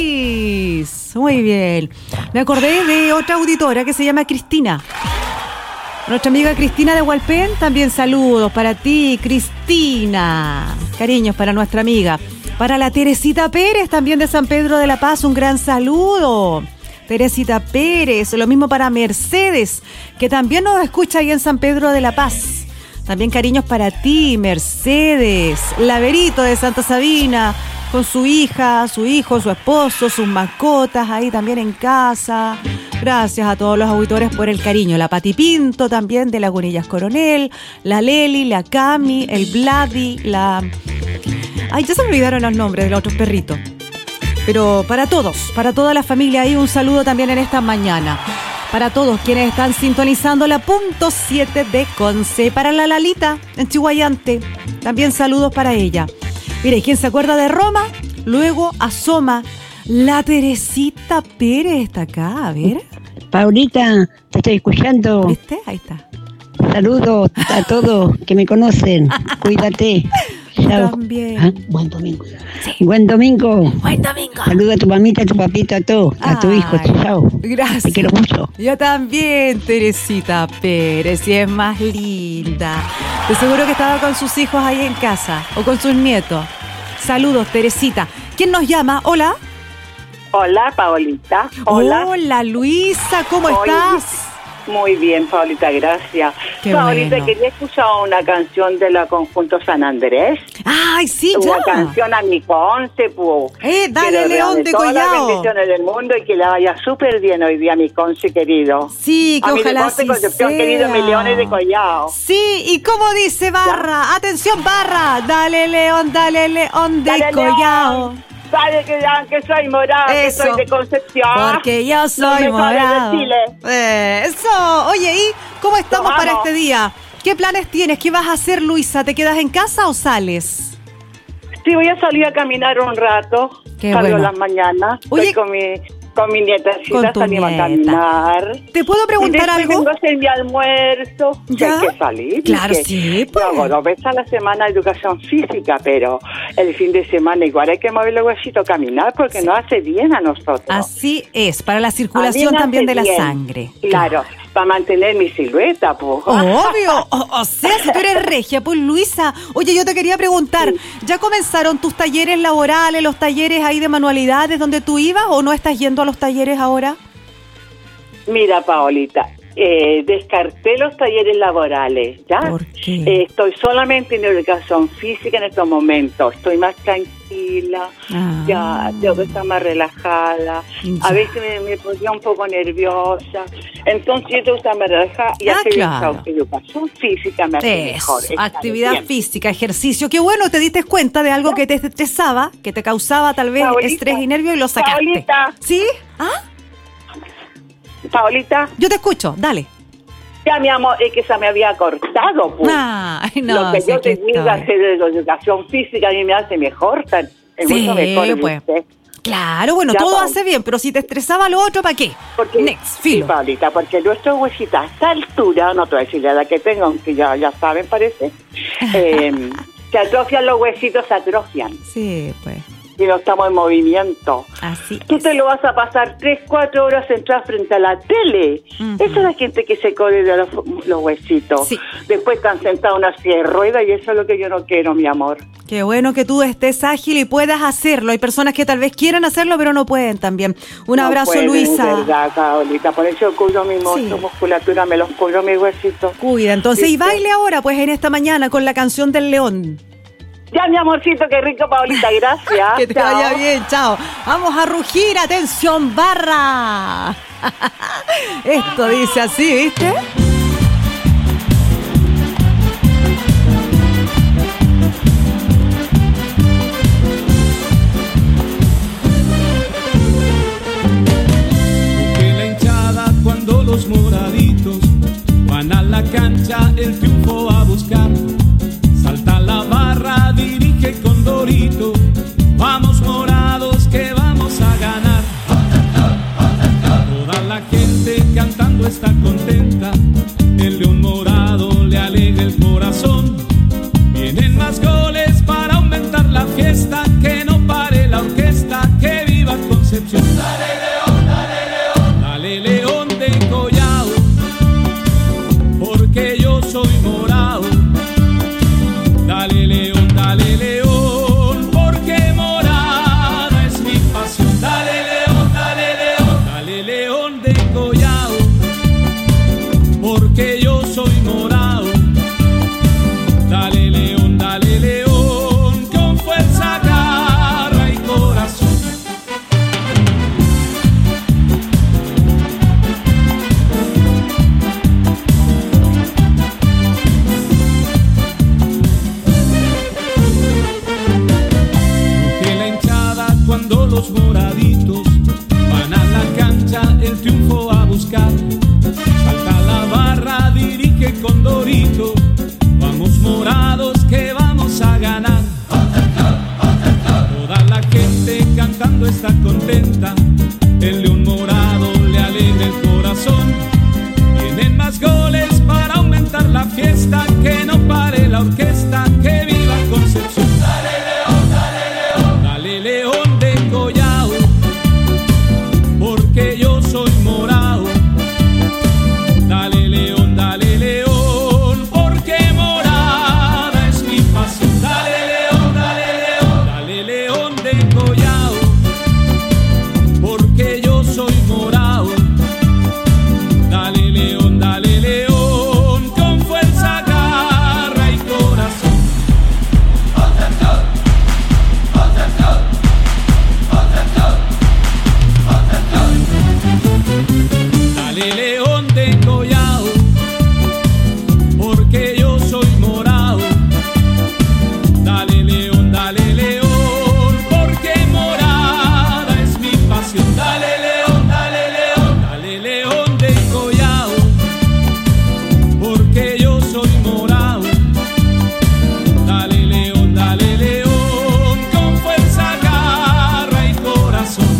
feliz. Muy bien. Me acordé de otra auditora que se llama Cristina. Nuestra amiga Cristina de Hualpén, también saludos para ti, Cristina. Cariños para nuestra amiga. Para la Teresita Pérez, también de San Pedro de la Paz, un gran saludo. Teresita Pérez, lo mismo para Mercedes, que también nos escucha ahí en San Pedro de la Paz. También cariños para ti, Mercedes. Laverito de Santa Sabina, con su hija, su hijo, su esposo, sus mascotas, ahí también en casa. Gracias a todos los auditores por el cariño. La Pati Pinto también de Lagunillas Coronel, la Leli, la Cami, el Vladi, la... Ay, ya se me olvidaron los nombres de los otros perritos. Pero para todos, para toda la familia ahí, un saludo también en esta mañana. Para todos quienes están sintonizando la punto 7 de Conce. Para la Lalita en Chihuayante, también saludos para ella. Mire, ¿quién se acuerda de Roma? Luego asoma la Teresita Pérez, está acá, a ver. Paulita, te estoy escuchando. ¿Viste? Ahí está. Saludos a todos que me conocen. Cuídate. Chao. También. ¿Ah? Buen domingo. Sí. Buen domingo. Buen domingo. Saludos a tu mamita, a tu papito, a todos. A tu hijo. Chao. Gracias. Te quiero mucho. Yo también, Teresita Pérez, y es más linda. De seguro que estaba con sus hijos ahí en casa o con sus nietos. Saludos, Teresita. ¿Quién nos llama? Hola. Hola, Paolita. Hola. Hola, Luisa. ¿Cómo estás? Muy bien, Paolita, gracias. Qué Paolita, bueno. quería escuchar una canción de la Conjunto San Andrés. Ay, sí, una ya. Canción a mi Conce, pues. Dale, León de todas las Collao. bendiciones del mundo y que la vaya súper bien hoy día, mi Conce querido. Sí, que a ojalá mi Conce sí Concepción, sea. querido, mi Leones de Collao. Sí, y como dice Barra, atención Barra, dale León de Collao. Sabe que soy morado, que Eso. soy de Concepción. Porque yo soy Los mejores morado. de Chile. Eso. Oye, ¿y cómo estamos Nos para vamos. este día? ¿Qué planes tienes? ¿Qué vas a hacer, Luisa? ¿Te quedas en casa o sales? Sí, voy a salir a caminar un rato. Qué Salgo bueno. las mañanas. Oye, Estoy con mi nietecita, con tu salimos nieta. a caminar. ¿Te puedo preguntar y después algo? vengo a hacer mi almuerzo. ¿Ya? Hay que salir. Claro, que sí, pues. yo hago 2 veces a la semana educación física, pero el fin de semana igual hay que mover los huesitos, caminar, porque nos hace bien a nosotros. Así es, para la A mí circulación me también hace de la bien. sangre. Claro, para mantener mi silueta, pues. Obvio, o sea, si tú eres regia, pues Luisa, oye, yo te quería preguntar, ¿ya comenzaron tus talleres laborales, los talleres ahí de manualidades donde tú ibas o no estás yendo a los talleres ahora? Mira, Paolita, descarté los talleres laborales, ¿ya? ¿Por qué? Estoy solamente en educación física en estos momentos. Estoy más tranquila, ya tengo que estar más relajada. A veces me ponía un poco nerviosa. Entonces yo tengo que estar más relajada y hacer claro. educación física me hace mejor. Eso, Está actividad bien. física, ejercicio. Qué bueno, te diste cuenta de algo que te estresaba, que te causaba tal vez Paolita, estrés y nervio y lo sacaste. Paolita. ¿Sí? ¿Ah? Paolita. Yo te escucho, dale. Ya, mi amor, es que se me había cortado, pues. Ay, no, Lo que sí, yo aquí tenía que estoy. hacer de la educación física a mí me hace mejor, es Sí, mucho mejor. pues. ¿viste? Claro, bueno, Ya, todo Paul. hace bien, pero si te estresaba lo otro, ¿para qué? Porque, Next, filo. Sí, Paulita, porque nuestro huesito a esta altura, no te voy a decir la edad que tengo, aunque ya saben, parece, Se atrofian los huesitos, se atrofian. Sí, pues. Y no estamos en movimiento. Así Tú te lo vas a pasar 3-4 horas sentado frente a la tele. Esa es la gente que se corre de los huesitos. Sí. Después están sentados en una silla de ruedas y eso es lo que yo no quiero, mi amor. Qué bueno que tú estés ágil y puedas hacerlo. Hay personas que tal vez quieran hacerlo, pero no pueden también. Un abrazo, pueden, Luisa. Es verdad, Carolita. Por eso cuido mi musculatura, me los cuido mis huesitos. Cuida, entonces, ¿viste? y baile ahora, pues, en esta mañana con la canción del León. Ya, mi amorcito, qué rico, Paulita, gracias. Que te Chao. vaya bien, chao. Vamos a rugir, atención, barra. Esto dice así, ¿viste? Que la hinchada cuando los moraditos van a la cancha el triunfo a buscar. Salta la barra, dirige Condorito. Vamos morados que vamos a ganar. Toda la gente cantando está contenta. El león morado le alegra el corazón. Vienen más goles para aumentar la fiesta. Que no pare la orquesta, que viva Concepción. Dale León, dale León, dale León de Collao. Porque yo soy morado. Dale León, porque morada es mi pasión. Dale León de Collao, porque yo soy morado. Dale León, con fuerza, garra y corazón. Cuando los moraditos van a la cancha el triunfo a buscar. Salta la barra, dirige Condorito. Vamos morados que vamos a ganar. Toda la gente cantando está contenta. El león morado le alegra el corazón. Vienen más goles para aumentar la fiesta. Que no pare la orquesta, que viva Concepción. Dale León, dale León, dale León de Collao, porque yo soy morado. Dale León, porque morada es mi pasión. Dale León de Collao, porque yo soy morado. Dale León, con fuerza, garra y corazón. Dale León de Collao, porque yo soy morado. Dale León, porque morada es mi pasión. Dale León de Collao, porque yo soy morado. Dale León, con fuerza, garra y corazón.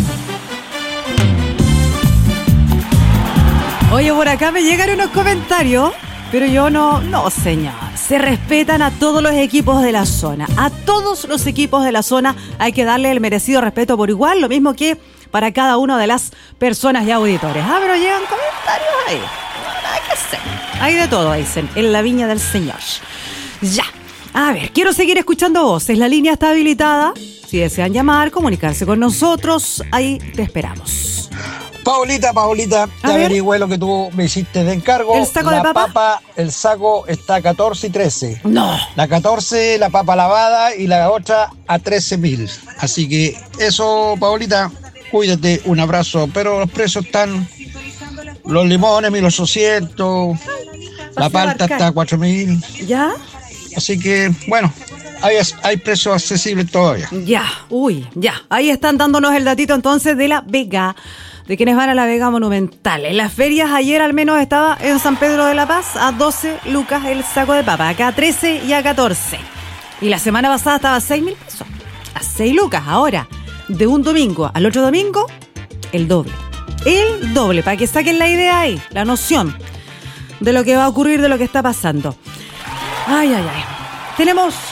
Oye, por acá me llegan unos comentarios, pero yo no, señor. Se respetan a todos los equipos de la zona. A todos los equipos de la zona hay que darle el merecido respeto por igual, lo mismo que para cada una de las personas y auditores. Pero llegan comentarios ahí. No, nada que hacer. Hay de todo, dicen, en la viña del Señor. Ya. A ver, quiero seguir escuchando voces. La línea está habilitada. Si desean llamar, comunicarse con nosotros, ahí te esperamos. Paulita, ya averigüé lo que tú me hiciste de encargo. ¿El saco de papa? El saco está a 14 y 13. No. La 14, la papa lavada, y la otra a 13.000. Así que eso, Paulita, cuídate, un abrazo. Pero los precios están, los limones 1.800, la palta está a 4.000. ¿Ya? Así que, bueno, hay precios accesibles todavía. Ya, ya. Ahí están dándonos el datito entonces de la Vega, de quienes van a la Vega Monumental. En las ferias ayer al menos estaba en San Pedro de la Paz a 12 lucas el saco de papa, acá a 13 y a 14. Y la semana pasada estaba a 6.000 pesos, a 6 lucas. Ahora, de un domingo al otro domingo, el doble. El doble, para que saquen la idea ahí, la noción de lo que va a ocurrir, de lo que está pasando. Ay. Tenemos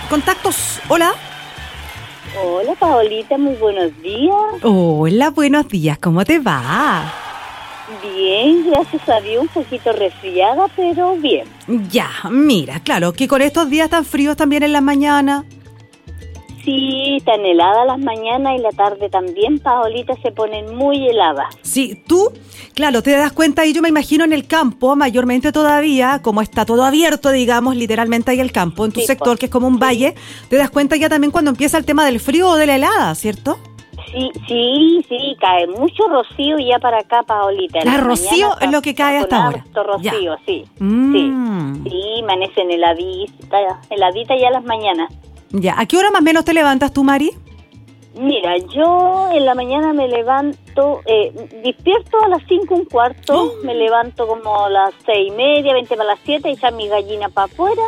Contactos, hola. Hola, Paolita, muy buenos días. Hola, buenos días, ¿cómo te va? Bien, gracias a Dios, un poquito resfriada, pero bien. Ya, mira, claro, que con estos días tan fríos también en la mañana. Sí, tan heladas las mañanas y la tarde también, Paolita, se ponen muy heladas. Sí, tú, claro, te das cuenta, y yo me imagino en el campo, mayormente todavía, como está todo abierto, digamos, literalmente ahí el campo, en tu sector, que es como un valle, te das cuenta ya también cuando empieza el tema del frío o de la helada, ¿cierto? Sí, cae mucho rocío ya para acá, Paolita. Rocío es lo que cae hasta ahora. Rocío, sí. Sí, amanecen heladita ya las mañanas. Ya, ¿a qué hora más o menos te levantas tú, Mari? Mira, yo en la mañana me levanto, despierto a las 5:15, me levanto como a las 6:30, 20 para las 7, echar mi gallina para afuera.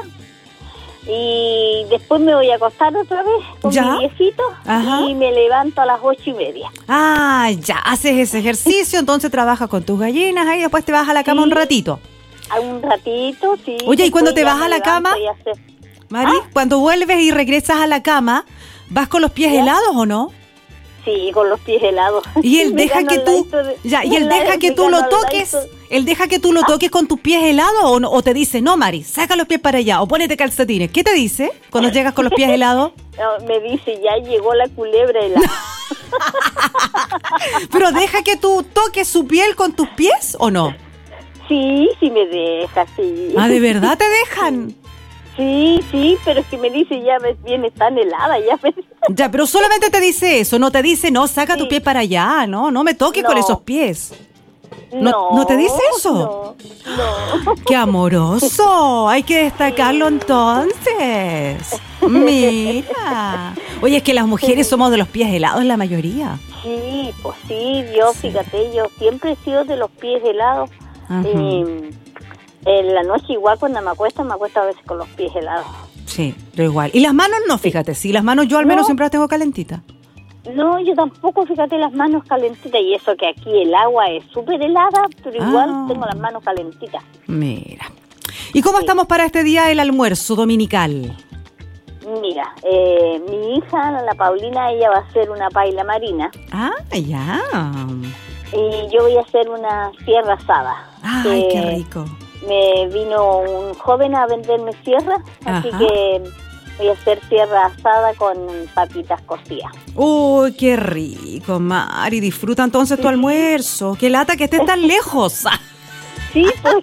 Y después me voy a acostar otra vez con mi viejito. Y me levanto a las 8:30. Ah, ya, haces ese ejercicio, entonces trabajas con tus gallinas y después te vas a la cama un ratito. A un ratito, sí. Oye, ¿y cuando te vas a la cama, Mari, cuando vuelves y regresas a la cama, vas con los pies helados o no? Sí, con los pies helados. Y él deja que tú, él deja que tú lo toques. ¿Él deja que tú lo toques con tus pies helados o te dice, no, Mari, saca los pies para allá o ponete calcetines? ¿Qué te dice cuando llegas con los pies helados? No, me dice, ya llegó la culebra helada. ¿Pero deja que tú toques su piel con tus pies o no? Sí, me deja, sí. Ah, ¿de verdad te dejan? Sí, pero es que me dice, ya ves, viene tan helada, ya ves. Ya, pero solamente te dice eso, no te dice, no, saca tu pie para allá, no me toques con esos pies. ¿No te dice eso? No. ¡Qué amoroso! Hay que destacarlo entonces. Mira. Oye, es que las mujeres somos de los pies helados la mayoría. Sí, pues sí, fíjate, yo siempre he sido de los pies helados. En la noche igual cuando me acuesto a veces con los pies helados. Sí, lo igual. Y las manos no, fíjate, sí, las manos yo al menos siempre las tengo calentitas. No, yo tampoco, fíjate, las manos calentitas. Y eso que aquí el agua es súper helada, pero igual tengo las manos calentitas. Mira. ¿Y cómo estamos para este día el almuerzo dominical? Mira, mi hija, la Paulina, ella va a hacer una paella marina. Ah, ya. Y yo voy a hacer una sierra asada. Ay, qué rico. Me vino un joven a venderme sierra, así que voy a hacer sierra asada con papitas cocidas. ¡Uy, qué rico, Mari! Disfruta entonces tu almuerzo. ¡Qué lata que estés tan lejos! Sí, pues.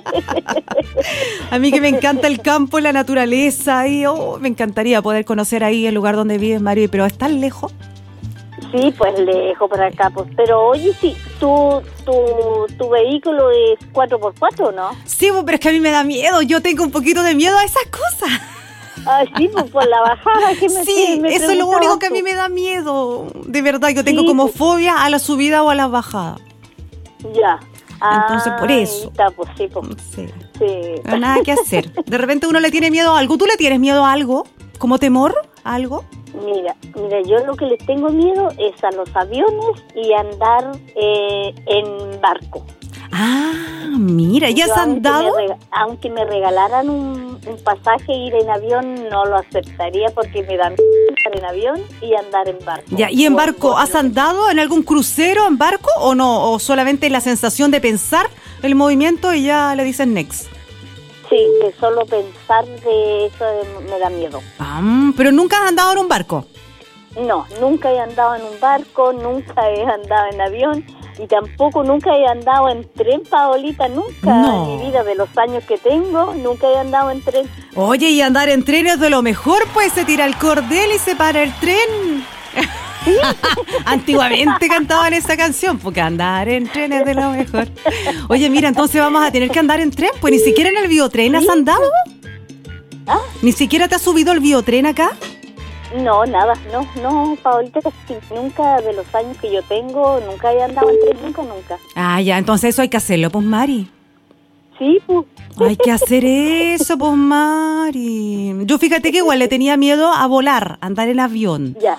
A mí que me encanta el campo, la naturaleza, y me encantaría poder conocer ahí el lugar donde vives, Mari, pero ¿es tan lejos? Sí, pues lejos para acá, pues. Pero oye, sí, tu vehículo es 4x4, ¿no? Sí, pero es que a mí me da miedo. Yo tengo un poquito de miedo a esas cosas. Ah, sí, pues por la bajada que me sí, me eso es lo único que a mí me da miedo. De verdad, yo tengo como fobia a la subida o a la bajada. Ya. Entonces, por eso. Está, pues sí, pues. Sí. Pero nada que hacer. De repente uno le tiene miedo a algo. ¿Tú le tienes miedo a algo? ¿Como temor a algo? Mira, yo lo que les tengo miedo es a los aviones y andar en barco. Ah, mira, ¿ya has andado? Aunque me regalaran un pasaje ir en avión, no lo aceptaría porque me da miedo estar en avión y andar en barco. Ya, ¿y en barco has andado en algún crucero en barco o no? ¿O solamente la sensación de pensar el movimiento y ya le dicen next? Sí, de solo pensar de eso me da miedo. ¿Pero nunca has andado en un barco? No, nunca he andado en un barco, nunca he andado en avión y tampoco nunca he andado en tren, Paolita, nunca. No. En mi vida, de los años que tengo, nunca he andado en tren. Oye, y andar en tren es de lo mejor, pues se tira el cordel y se para el tren. ¿Sí? Antiguamente cantaban esa canción, porque andar en tren es de lo mejor. Oye, mira, entonces vamos a tener que andar en tren, pues ni siquiera en el biotren has andado. ¿Ah? ¿Ni siquiera te has subido al biotren acá? No, nada, no, Paolita, nunca de los años que yo tengo, nunca he andado en tren, nunca. Ah, ya, entonces eso hay que hacerlo, pues, Mari. Sí, pues. Hay que hacer eso, pues, Mari. Yo fíjate que igual le tenía miedo a volar, a andar en avión. Ya.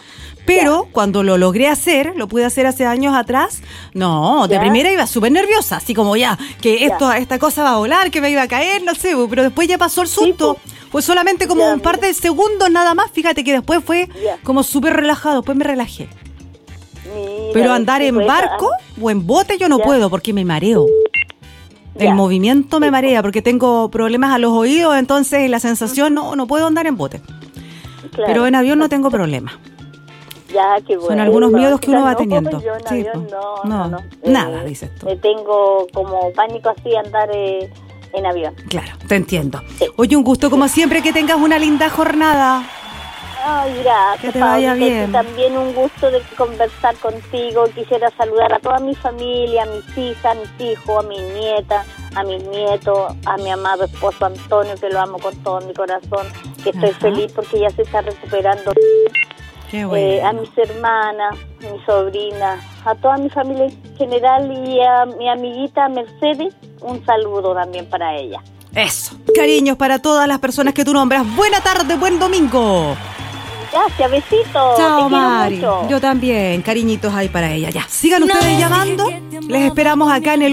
Pero cuando lo logré hacer, lo pude hacer hace años atrás, no, de primera iba súper nerviosa, así como que esta cosa va a volar, que me iba a caer, no sé, pero después ya pasó el susto. Fue solamente como un par de segundos nada más, fíjate que después fue como súper relajado, después me relajé. Pero andar en barco o en bote yo no puedo porque me mareo. El movimiento me marea porque tengo problemas a los oídos, entonces la sensación no puedo andar en bote. Claro. Pero en avión no tengo problema. Ya, qué bueno. Son algunos miedos que uno va teniendo. Yo en avión no. Nada, dices tú. Tengo como pánico así andar en avión. Claro, te entiendo. Oye, un gusto como siempre, que tengas una linda jornada. Ay, gracias. Que te vaya bien. También un gusto de conversar contigo. Quisiera saludar a toda mi familia, a mis hijas, a mis hijos, a mis nietas, a mis nietos, a mi amado esposo Antonio, que lo amo con todo mi corazón, que estoy feliz porque ya se está recuperando. Qué bueno. A mis hermanas, mi sobrina, a toda mi familia en general y a mi amiguita Mercedes, un saludo también para ella. Eso. Cariños para todas las personas que tú nombras. Buena tarde, buen domingo. Gracias, besitos. Chao, te Mari. quiero mucho. Yo también, cariñitos ahí para ella. Ya, sigan ustedes llamando. Les esperamos acá en el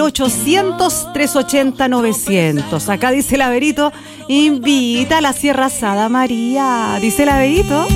800-380-900. Acá dice el Averito, invita a la Sierra Asada María. Dice el Averito.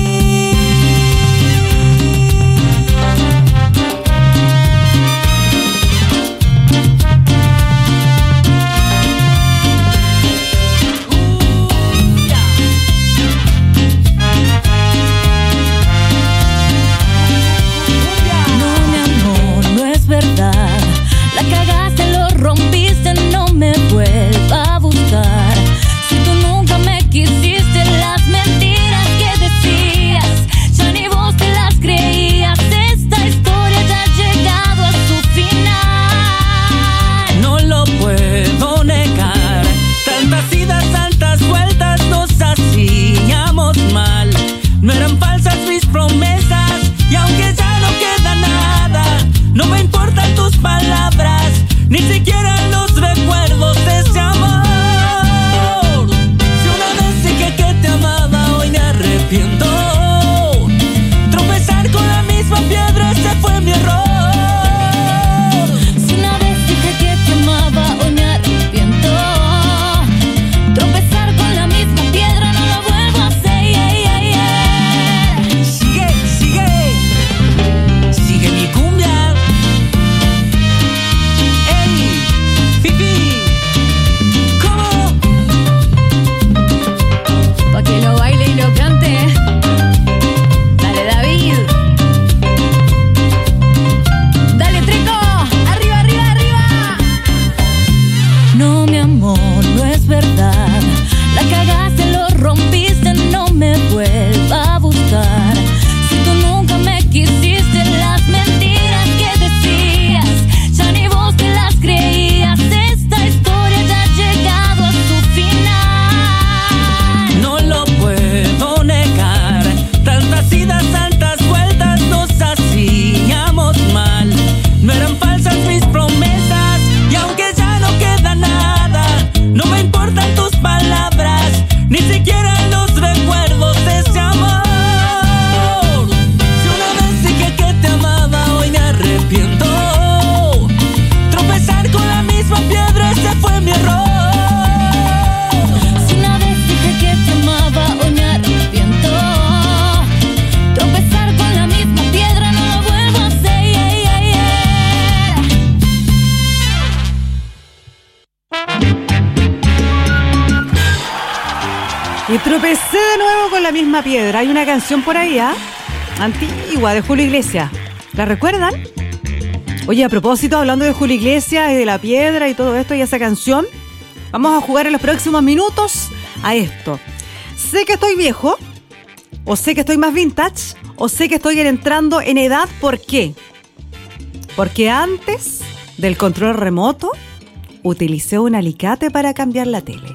La cagaste, lo rompiste, no me vuelva a buscar. Si tú nunca me quisiste, las mentiras que decías, ya ni vos te las creías. Esta historia ya ha llegado a su final. No lo puedo negar, tantas idas, tantas vueltas, nos hacíamos mal. No eran falsas mis promesas, y aunque ya no queda nada, no me importan tus palabras, ni siquiera los recuerdos de ese amor. Si una vez dije que te amaba, hoy me arrepiento. Tropezar con la misma piedra, ese fue mi error. Si una vez dije que te amaba, hoy me arrepiento. Tropezar con la misma piedra, no lo vuelvo a hacer. Sigue mi cumbia. Pa' que lo baile y lo cante. Dale, David. Dale, Trico. Arriba, arriba, arriba. No, mi amor, no es verdad. La cagaste, lo rompiste, no me vuelva a buscar. Si tú nunca me quisiste, las mentiras que decías, ya ni vos te las creías. Esta historia ya ha llegado a su final. No lo puedo negar, tantas idas, tantas vueltas, nos hacíamos mal. No eran falsas mis promesas, y aunque ya no queda nada, no me importan tus palabras, ni siquiera los recuerdos de ese amor. Si una vez dije que te amaba, hoy me arrepiento. Tropezar con la misma piedra, ese fue mi error. Si una vez dije que te amaba, hoy me arrepiento. Tropezar con la misma piedra, no lo vuelvo a hacer. Y tropecé de nuevo con la misma piedra. Hay una canción por ahí, antigua, de Julio Iglesias. ¿La recuerdan? Oye, a propósito, hablando de Julio Iglesias y de la piedra y todo esto y esa canción, vamos a jugar en los próximos minutos a esto. Sé que estoy viejo, o sé que estoy más vintage, o sé que estoy entrando en edad. ¿Por qué? Porque antes del control remoto utilicé un alicate para cambiar la tele.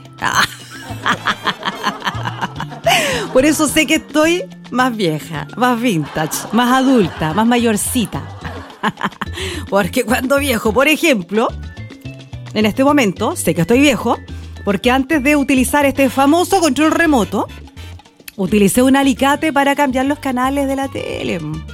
Por eso sé que estoy más vieja, más vintage, más adulta, más mayorcita. Porque cuando viejo, por ejemplo, en este momento sé que estoy viejo porque antes de utilizar este famoso control remoto utilicé un alicate para cambiar los canales de la tele.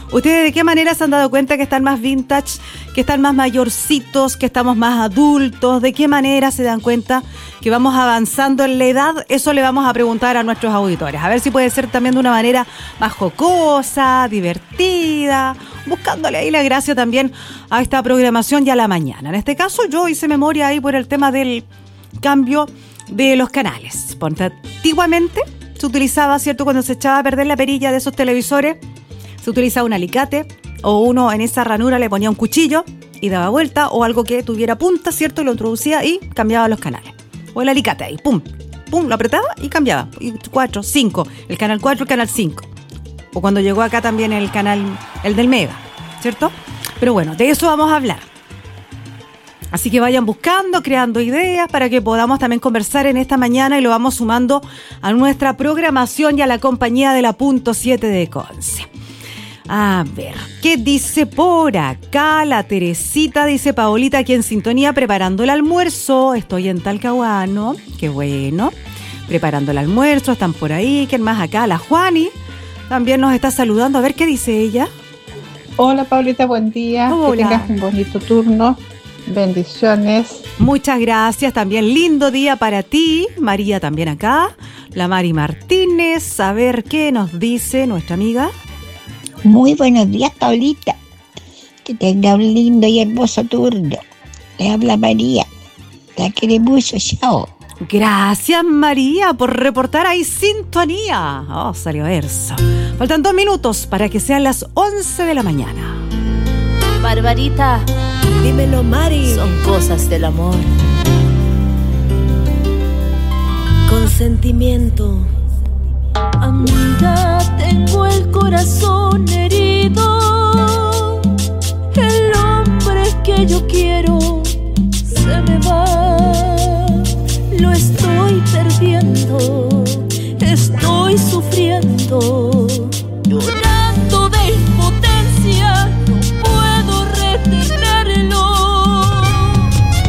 ¿Ustedes de qué manera se han dado cuenta que están más vintage, que están más mayorcitos, que estamos más adultos? ¿De qué manera se dan cuenta que vamos avanzando en la edad? Eso le vamos a preguntar a nuestros auditores. A ver si puede ser también de una manera más jocosa, divertida, buscándole ahí la gracia también a esta programación y a la mañana. En este caso yo hice memoria ahí por el tema del cambio de los canales. Porque antiguamente se utilizaba, ¿cierto? Cuando se echaba a perder la perilla de esos televisores, se utilizaba un alicate o uno en esa ranura le ponía un cuchillo y daba vuelta o algo que tuviera punta, ¿cierto? Y lo introducía y cambiaba los canales. O el alicate ahí, pum, pum, lo apretaba y cambiaba. Y 4, 5, el canal 4, el canal 5. O cuando llegó acá también el canal, el del Mega, ¿cierto? Pero bueno, de eso vamos a hablar. Así que vayan buscando, creando ideas para que podamos también conversar en esta mañana y lo vamos sumando a nuestra programación y a la compañía de la Punto 7 de Conce. A ver, ¿qué dice por acá? La Teresita dice: Paolita, aquí en sintonía preparando el almuerzo. Estoy en Talcahuano, qué bueno. Preparando el almuerzo, están por ahí. ¿Quién más acá? La Juani también nos está saludando. A ver, ¿qué dice ella? Hola, Paolita, buen día. Hola. Que tengas un bonito turno. Bendiciones. Muchas gracias, también lindo día para ti. María también acá. La Mari Martínez. A ver, ¿qué nos dice nuestra amiga? Muy buenos días, Paulita. Que tenga un lindo y hermoso turno. Le habla María. La quiere mucho, chao. Gracias, María, por reportar ahí sintonía. Oh, salió verso. Faltan 2 minutos para que sean las 11 de la mañana. Barbarita, dímelo, Mari. Son cosas del amor. Consentimiento. Amiga, tengo el corazón herido. El hombre que yo quiero